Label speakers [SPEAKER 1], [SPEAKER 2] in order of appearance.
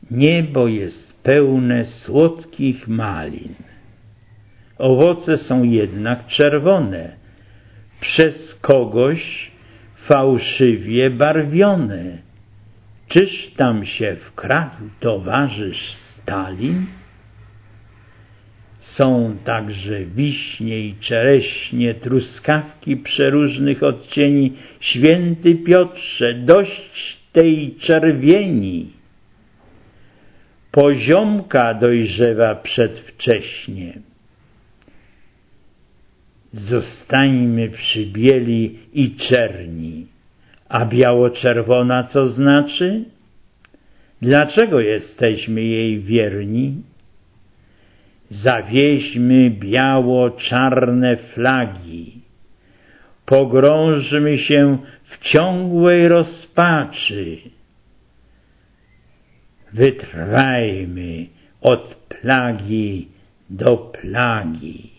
[SPEAKER 1] Niebo jest pełne słodkich malin. Owoce są jednak czerwone, przez kogoś fałszywie barwione. Czyż tam się wkradł towarzysz Stalin? Są także wiśnie i czereśnie, truskawki przeróżnych odcieni. Święty Piotrze, dość tej czerwieni. Poziomka dojrzewa przedwcześnie. Zostańmy przy bieli i czerni. A biało-czerwona co znaczy? Dlaczego jesteśmy jej wierni? Zawieźmy biało-czarne flagi. Pogrążmy się w ciągłej rozpaczy. Wytrwajmy od plagi do plagi.